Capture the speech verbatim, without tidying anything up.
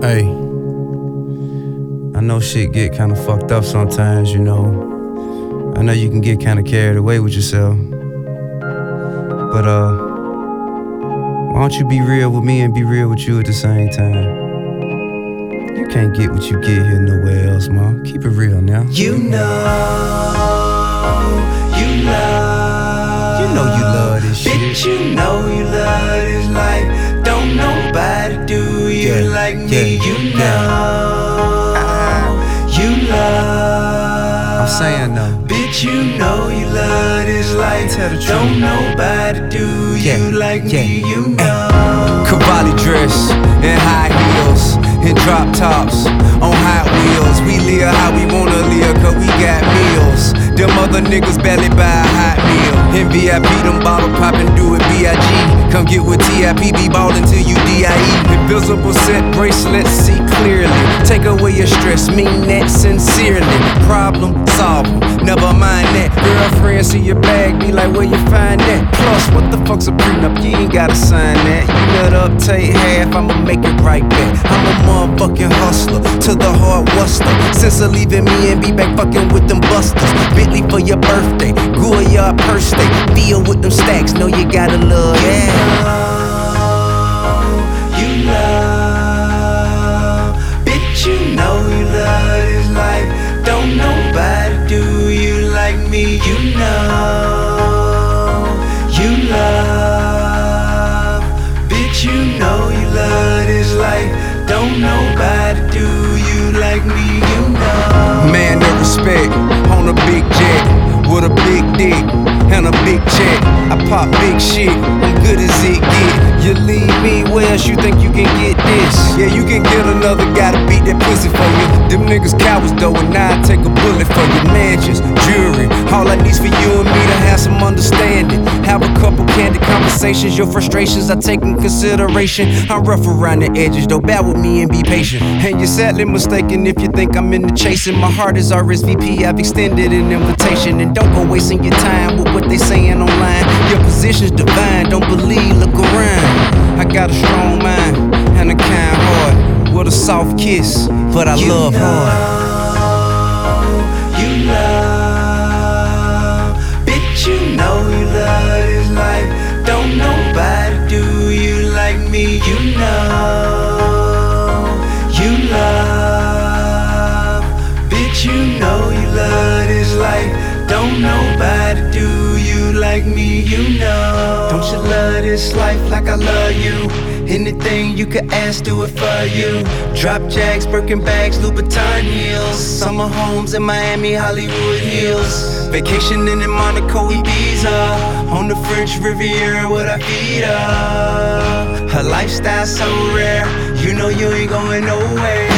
Hey, I know shit get kinda fucked up sometimes, you know. I know you can get kinda carried away with yourself. But, uh, why don't you be real with me and be real with you at the same time? You can't get what you get here nowhere else, ma. Keep it real now. You know, you love. You know you love this shit. Bitch, you know you love this life. Don't nobody do you Yeah, like me. yeah, You yeah. know, you love. I'm saying though. Bitch, you know you love this life. Tell the truth. Don't nobody do Yeah, you like yeah. me. You know. Cavalli dress and high heels and drop tops on Hot Wheels. We live how we wanna live, cause we got meals. Them other niggas barely buy a hot meal. In V I P, them bottle poppin', do it B I G. Come get with T I P, be ballin' till you D I E. Invisible set bracelets, see clearly. Take away your stress, mean that sincerely. Problem solved, never mind that. Girlfriend see your bag, be like, where you find that? Plus, what the fuck's a prenup? You ain't gotta sign that. You nut up, take half, I'ma make it right back. I'm a motherfucking hustler, to the hard wuster. Since of leaving me and be back fucking with them busters. Bentley for your birthday, Goyard purse day. Deal with them stacks, know you gotta love, yeah. You love, bitch, you know you love this life. Don't nobody do you like me. You know, you love, bitch, you know you love this life. Don't nobody do you like me. You know. Man, no respect on a big jet with a big dick and a big check. I pop big shit, I'm good as it get. You leave me, where else you think you can get this? Yeah, you can get another guy to beat that pussy for you. Them niggas cowards though, and now I take a bullet for your mansions, jewelry. All I need's for you and me to have some understanding. Have a couple candid conversations, your frustrations I take in consideration. I'm rough around the edges though, bear with me and be patient. And you're sadly mistaken if you think I'm into chasing. My heart is R S V P, I've extended an invitation. And don't go wasting your time with what they saying online. Your position's divine, don't believe, look around. I got a strong mind and a kind heart with a soft kiss, but I You love know, hard. You love, bitch, you know you love this life. Don't nobody do you like me. You know, you love, bitch, you know you love this life. Don't nobody do you like me. You know. Don't you love this life like I love you? Anything you could ask, do it for you. Drop jacks, Birkin bags, Louboutin heels. Summer homes in Miami, Hollywood Hills. Vacationing in Monaco, Ibiza. On the French Riviera with our feet up. Her lifestyle so rare, you know you ain't going nowhere.